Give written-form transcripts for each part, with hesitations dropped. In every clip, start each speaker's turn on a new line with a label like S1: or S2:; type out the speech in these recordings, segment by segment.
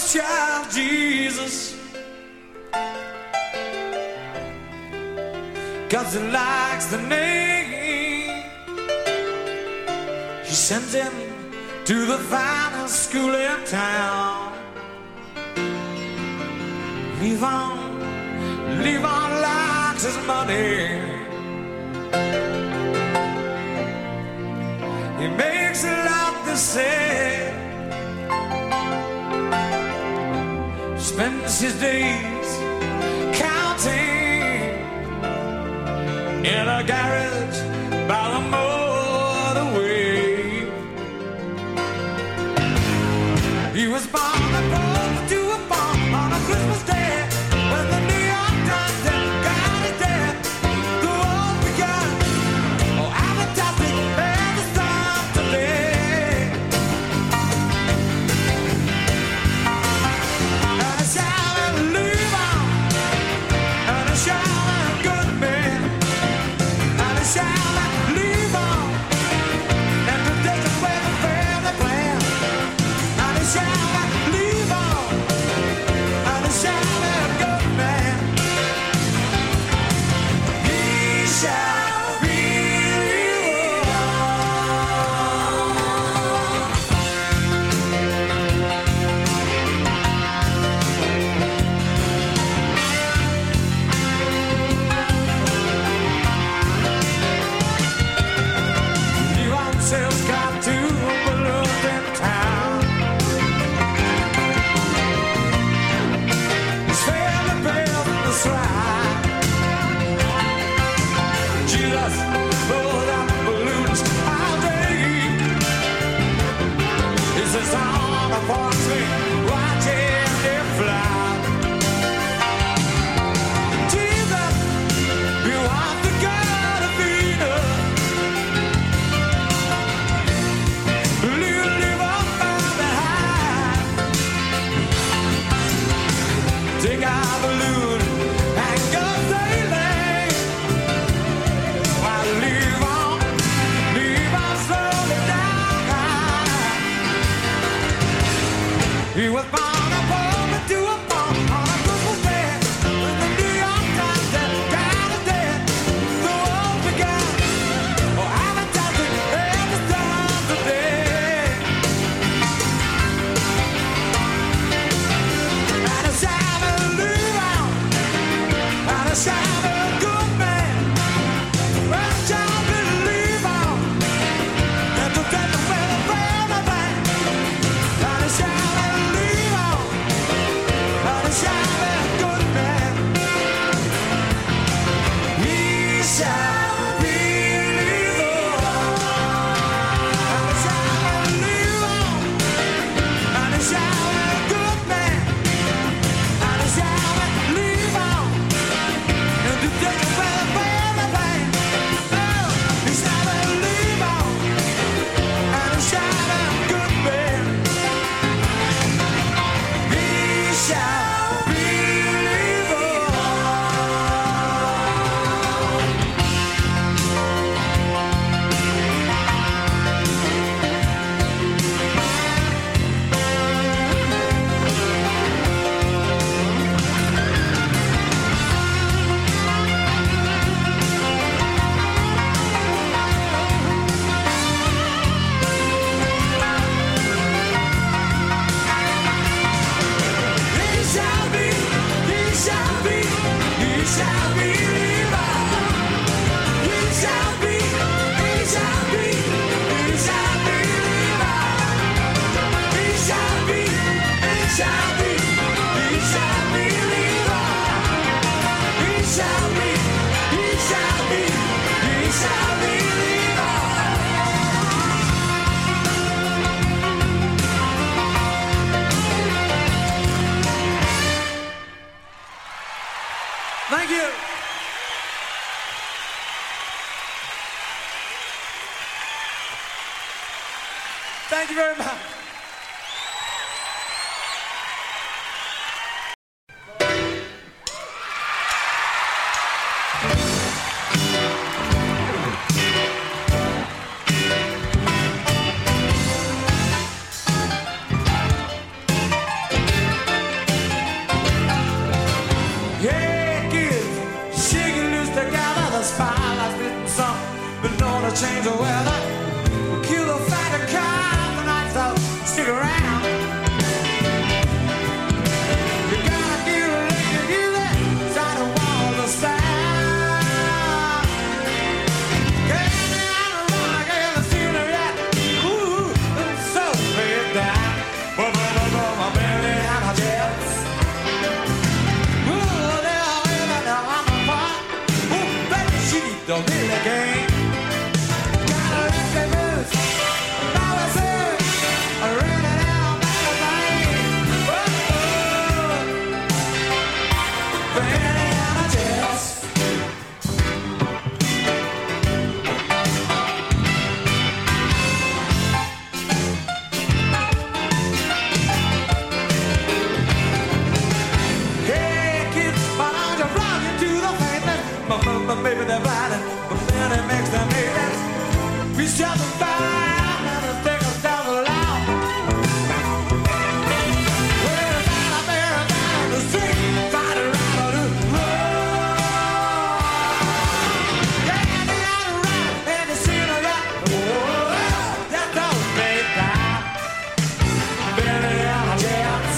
S1: child Jesus, 'cause he likes the name. He sends him to the finest school in town. Levon likes his money. He makes a lot to say. Spends his days counting in a garage by the motorway. He was born to a farm on a Christmas day when the New York Times said God is dead. The war began. Oh, advertising never stopped today. And a shout leave on, and a shout good man, and a shout leave on, and to take away the family plan, and a shout leave on, and a shout good man. He shall be Levon sells cartoon balloons in town. His family pays the swag. Jesus blows out balloons all day. He says on a portrait, watching them fly. Jesus, you want the God of Eden. Live up behind. Take our balloon and go sailing. While leave on slowly down. He was born a woman to a farm on a Christmas day when the New York Times said God is dead. The war began. Oh, advertising every time today. And a shout leave on, and a shout good man, and a shout leave on, and to take away the family van. And a shout leave on, and a shout good man. He shall be and a shout leave on, and a shout good man. And a shout leave on, and to take away the family van. Oh, he shall leave on, and a shout good man. He shall believe Thank you. Thank you very much. change the weather. We'll kill the fatter cow, the nights out, stick around. You gotta get ready to do that, side of wall the sound. Get me on the rock, I haven't seen her yet. Ooh, I'm so big down. My baby and my jets. Ooh, they're living now on the pot. Ooh, baby, she don't need a game. Gotta let me loose. Now it's it. I ran it out by the lane. Baby and my jets. Hey kids, why don't you rock into the pavement? My baby, they're riding, but then it makes them haters. We shut the fire and the take us down the line. We're down there down the street, fight around the road. Yeah, they got it right, and they see the right. Oh, that don't make time. Baby, I'm a jets.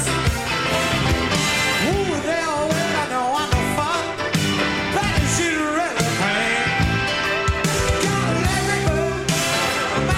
S1: Ooh, they always got no one to fuck. Baby, she's really pain. Gotta let me go.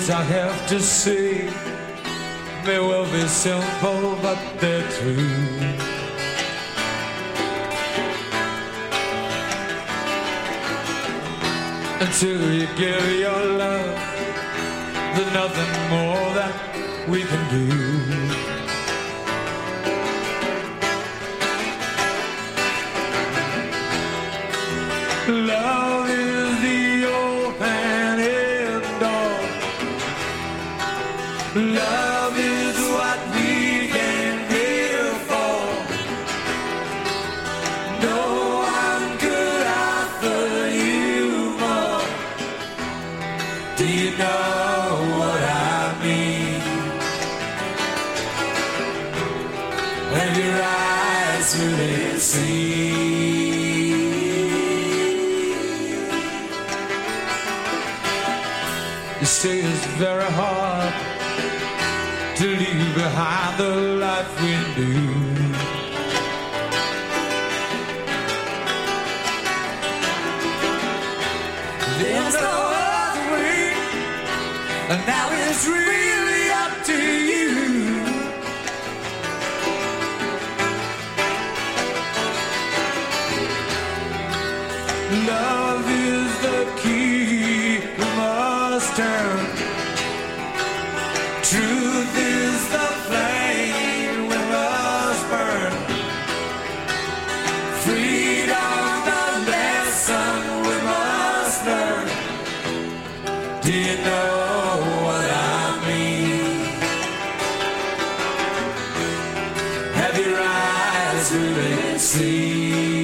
S1: words I have to say may well be simple, but they're true. Until you give your love, there's nothing more that we can do. Love is the open-ended door. Love is what we came here for. No one could offer you more. Do you know what I mean? Have your eyes really seen? You say it's very hard to leave behind the life we knew. There's no other way, and now it's really up to you. Love is the key we must turn. Truth is the flame we must burn. Freedom the lesson we must learn. Do you know what I mean? Have your eyes really seen?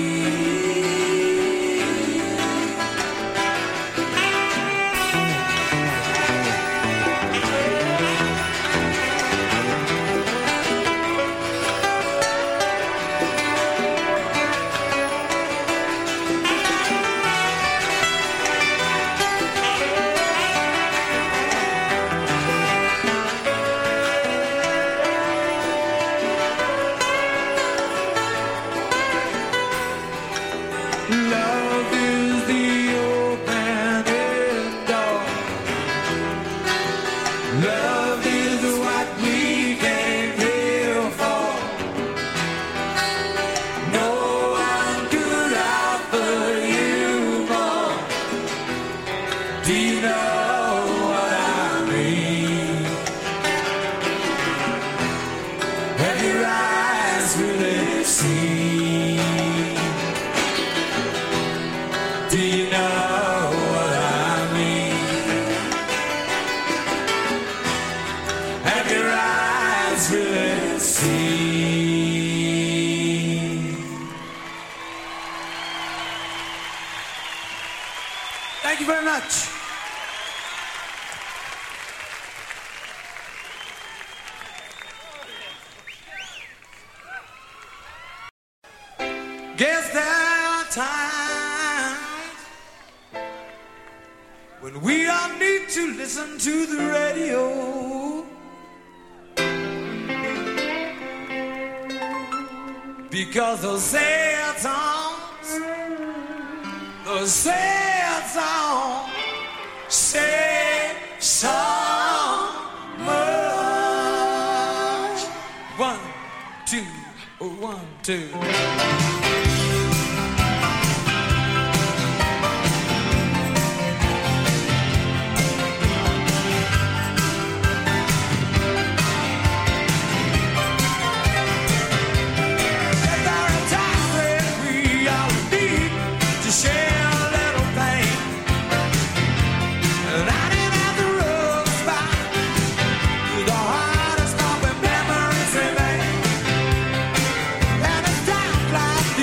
S1: Love is the open-ended door. Love is what we came here for. No one could offer you more. Do you know what I mean? Have your eyes really seen? Do you know what I mean? Have your eyes really seen? Thank you very much. Guess there are times when we all need to listen to the radio. Because those sad songs say so much. 1, 2, 1, 2. Like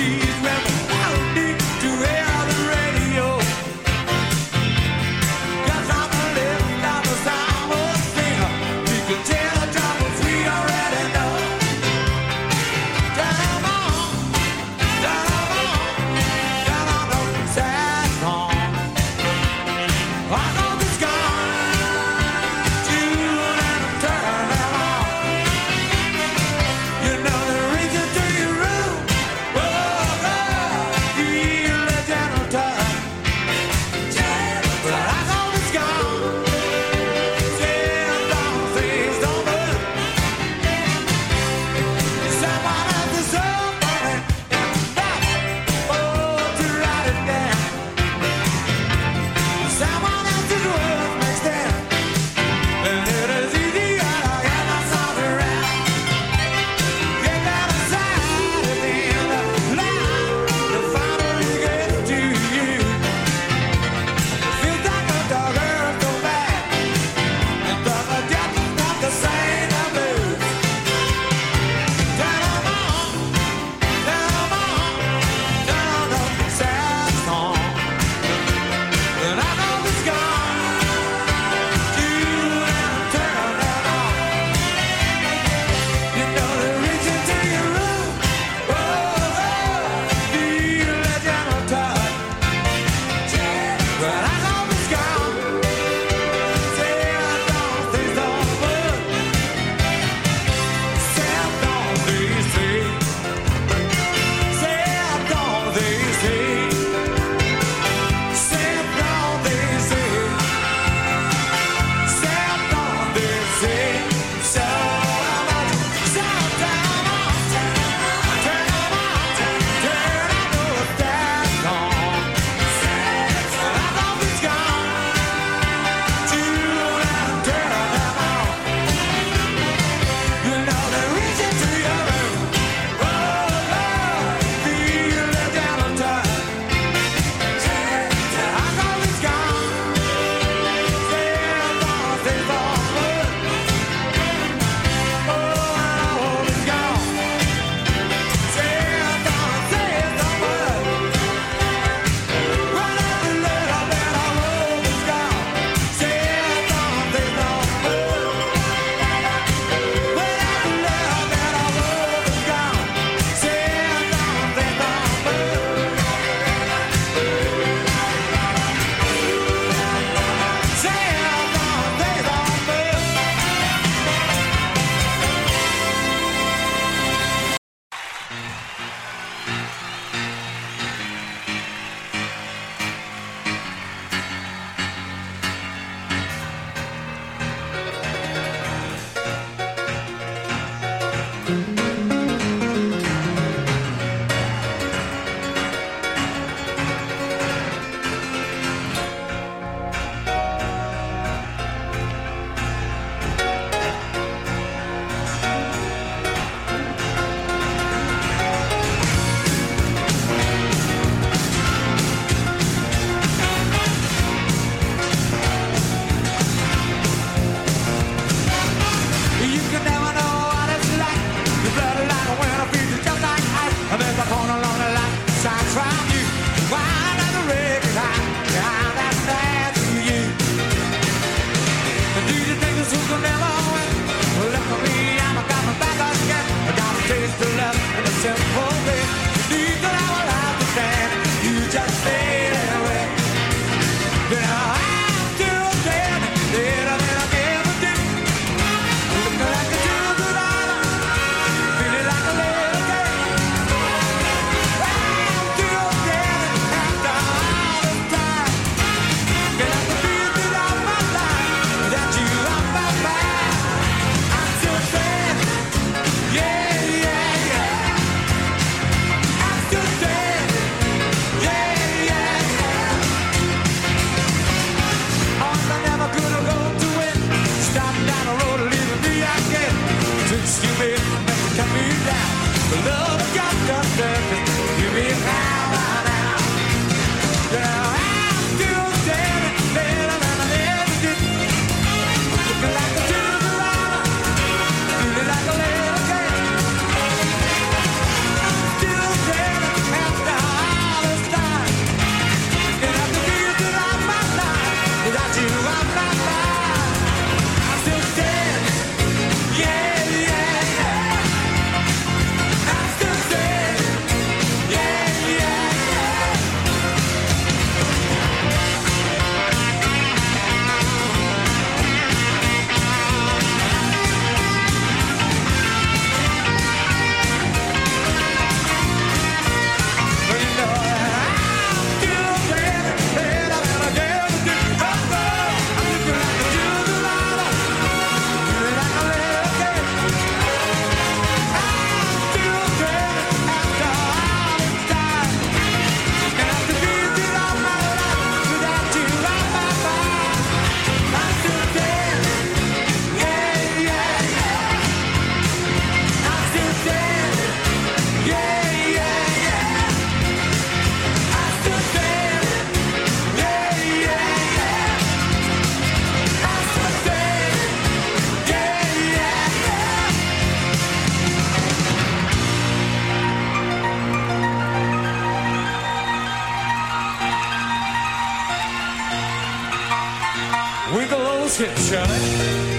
S1: Winkle those hips, Charlie.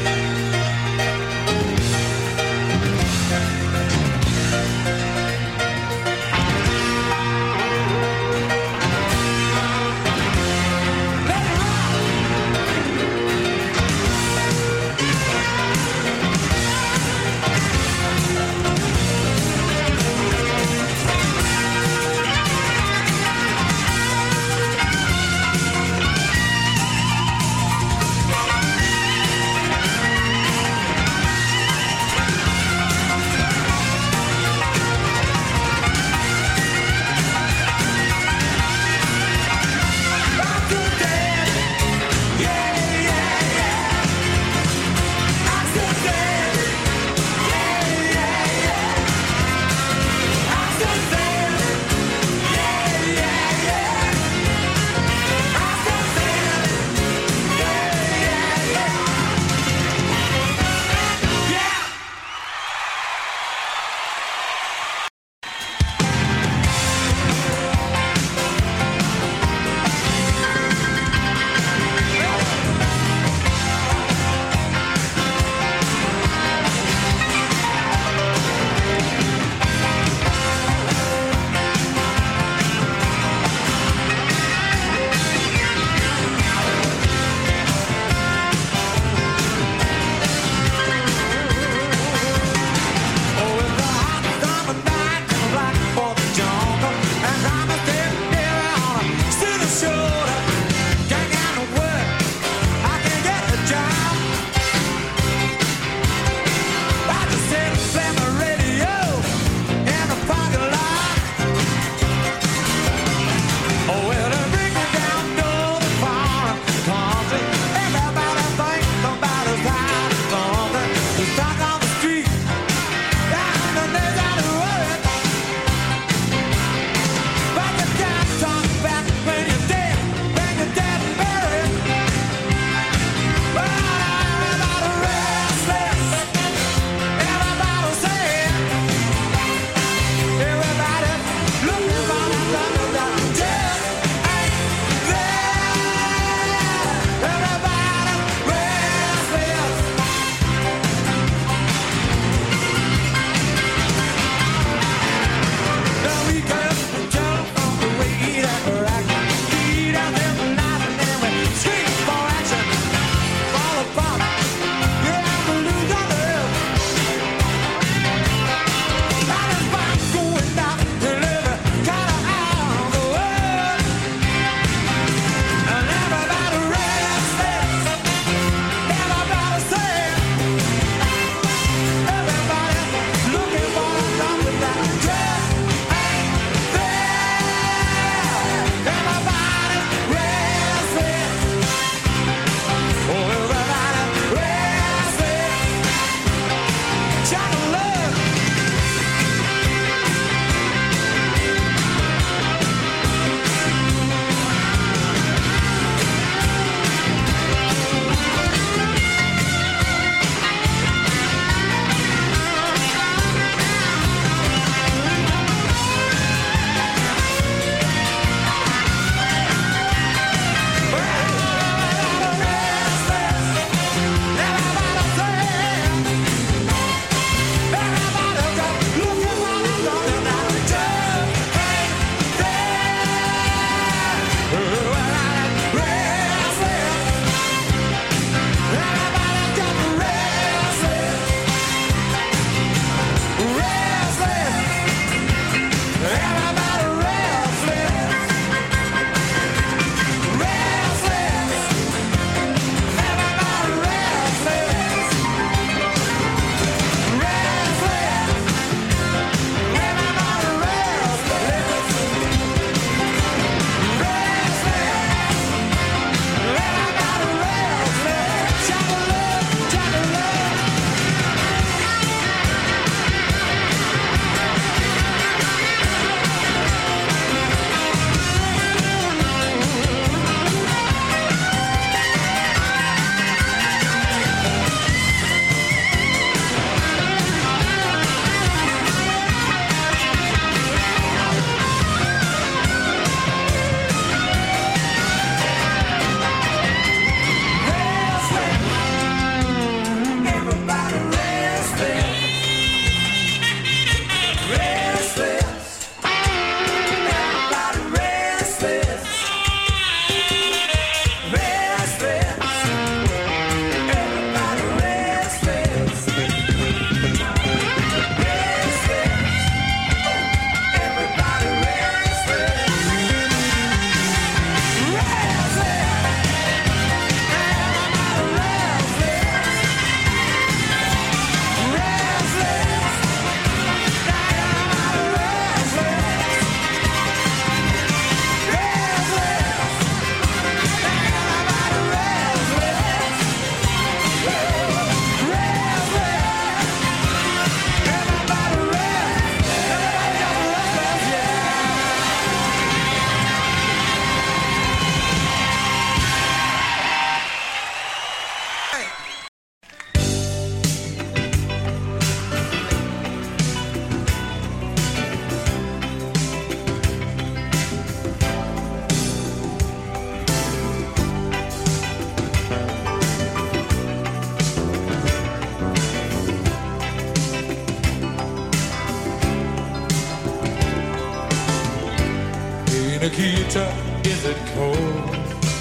S1: Nikita, is it cold?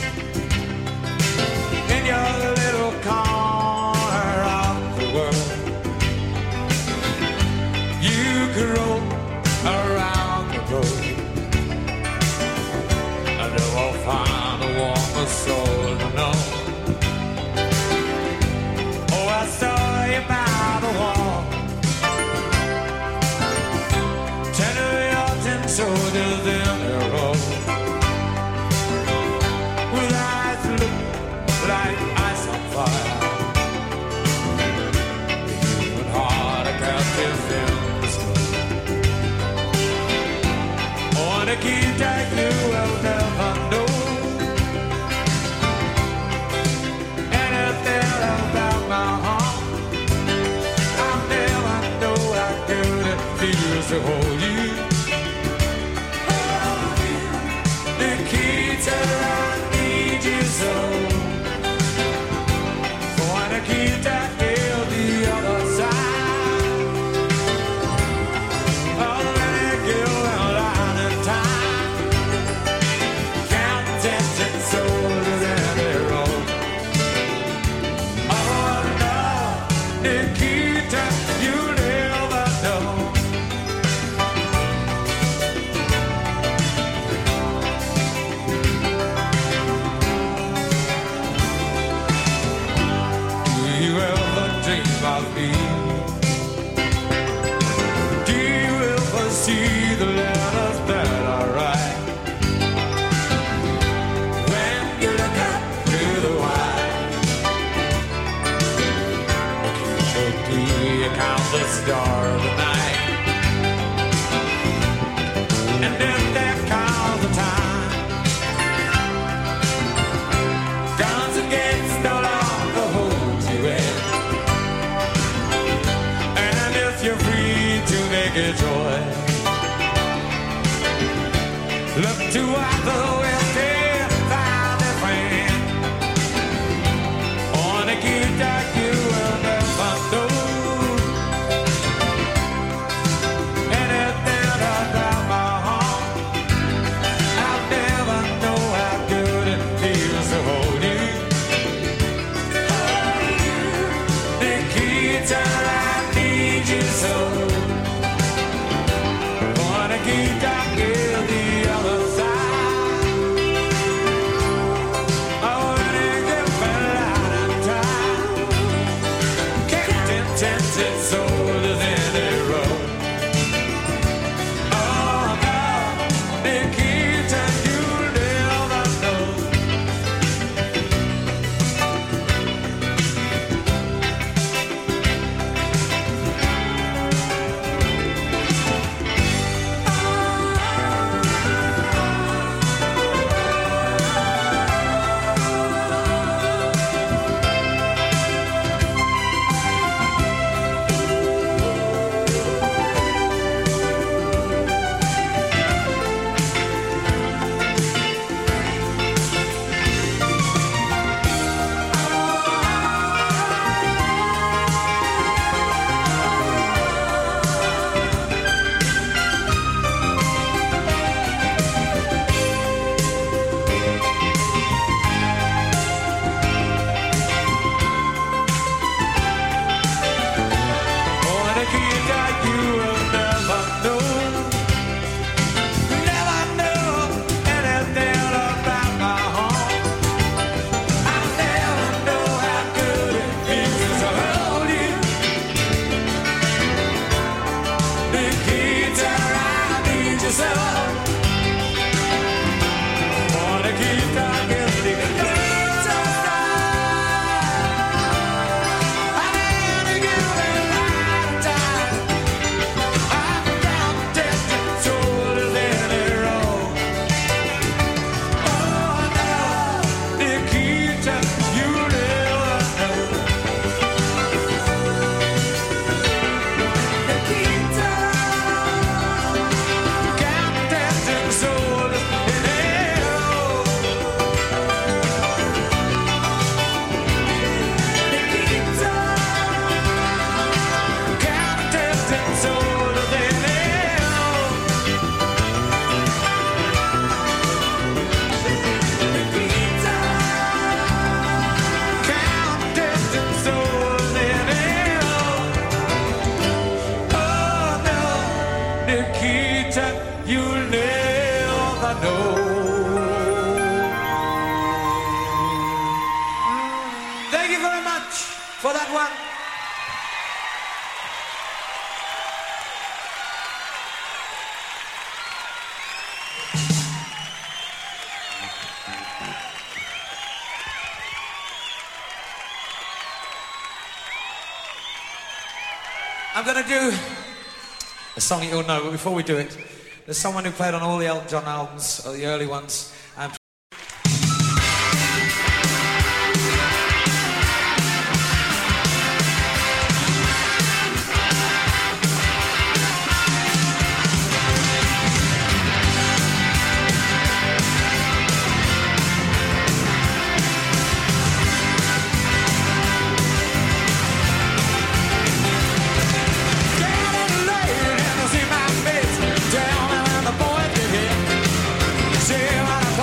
S1: In your little corner of the world, you could roll around the road, and you will find a warmer soul to know. Oh, I saw you by the wall, 10 of your 10 soldiers in a row, with eyes look like ice on fire, the human heart a captive in the sky. Oh, and a key that you will never know anything about my heart. I'll never know how good it feels to hold you. Nikita, I need you so. Wanna keep that girl the other side. I'll let it go a lot of time. Count 10 soldiers in a row. Oh no, Nikita, you never know. Do you ever dream of me? Do you ever see the letters that I write? When you look up through the wire, do you count the stars of the night? And if there comes a time, guns and gates no longer hold you in, and if you're free to make a choice, look to other west and find a friend. On a kid that you will never know anything about my heart. I'll never know how good it feels to hold you. Nikita, I need you so. For that one. I'm going to do a song you'll know, but before we do it, there's someone who played on all the Elton John albums, or the early ones. See what I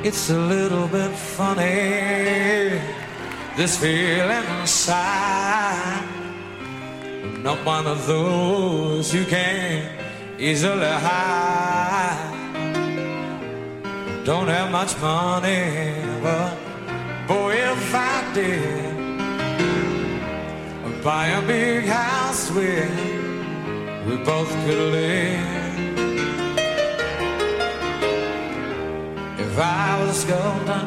S1: It's a little bit funny, this feeling inside. I'm not one of those you can easily hide. Don't have much money, but boy, if I did, I'd buy a big house where we both could live. If I was golden,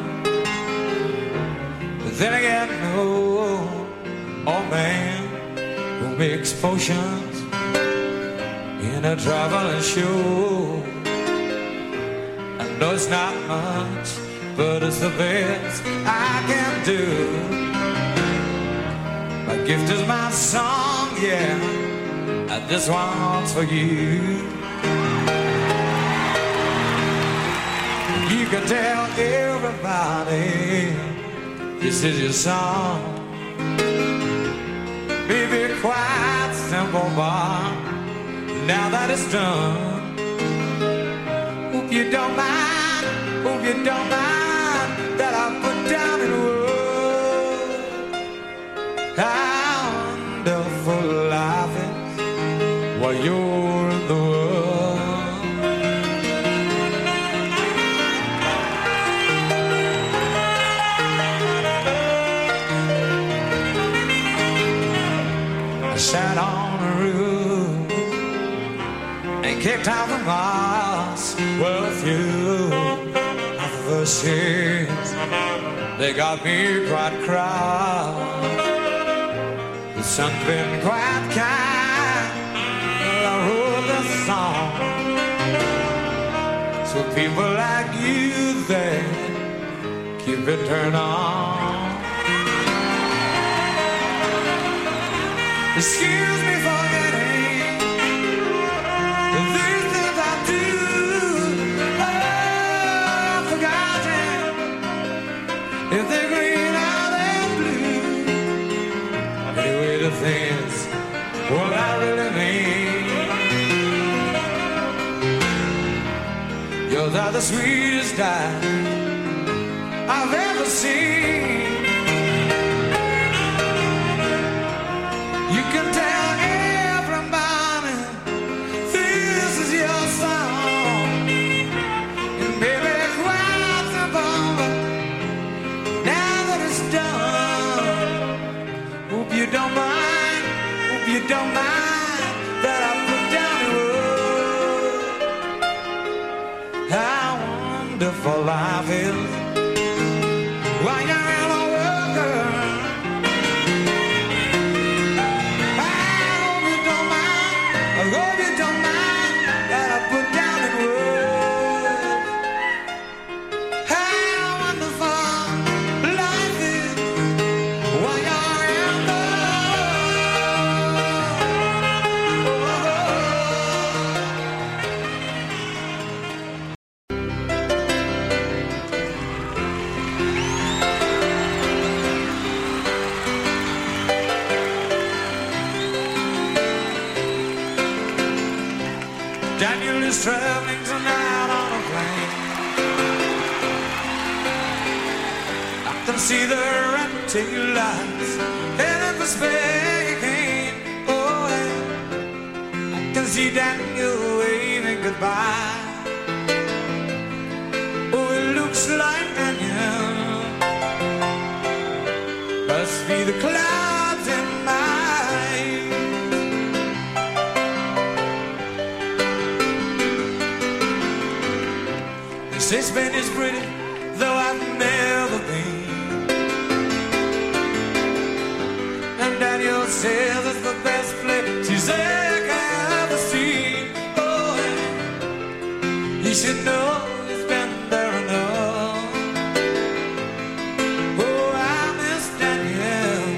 S1: but then again, no old man who makes potions in a traveling show. I know it's not much, but it's the best I can do. My gift is my song, yeah, and this one's for you. You can tell everybody this is your song. Maybe quite simple, but now that it's done, hope you don't mind, hope you don't mind that I put down in words how wonderful life is while you're in the world. I sat on a roof and kicked out the moss. Well, a few of the verses, they got me quite cross. The sun's been quite kind, I wrote the song, so people like you there keep it turned on. Excuse me for getting the things that I do. I've forgotten if they're green or they're blue. Anyway, the things what I really mean. Yours are the sweetest eyes I've ever seen. You can tell everybody this is your song. And baby, quite simple, but now that it's done, hope you don't mind, hope you don't mind that I put down the word how wonderful life is while you're in a worker. I hope you don't mind that I put down in words how wonderful life is while you're in Daniel is traveling tonight on a plane. I can see the empty lights heading for Spain. Oh, yeah. I can see Daniel waving goodbye. Oh, it looks like Daniel must be the clouds in my eyes. Say Spain is pretty, though I've never been. And Daniel says it's the best place he's ever seen. Oh, yeah. He should know he's been there enough. Oh, I miss Daniel.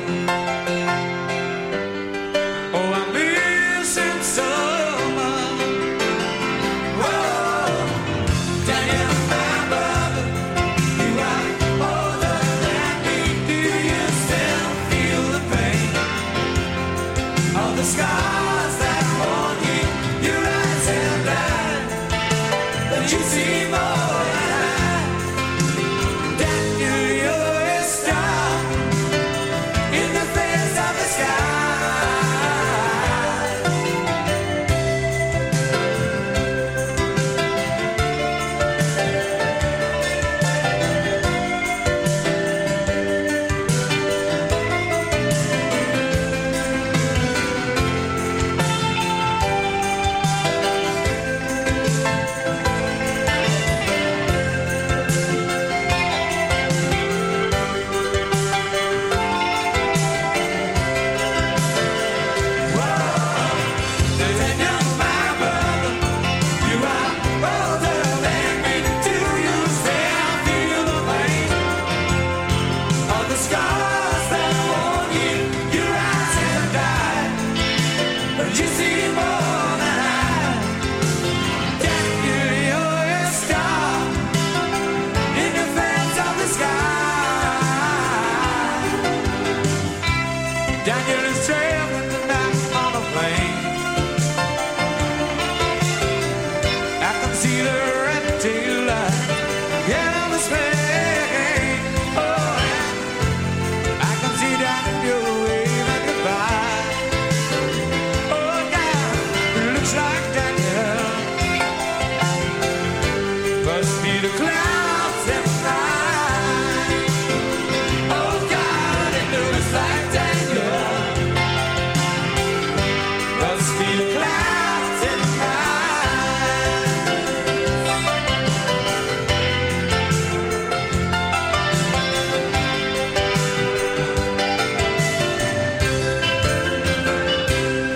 S1: Oh, I miss him so much. Whoa, Daniel. The scars that haunt you, your eyes and blind, but you see more than I. see the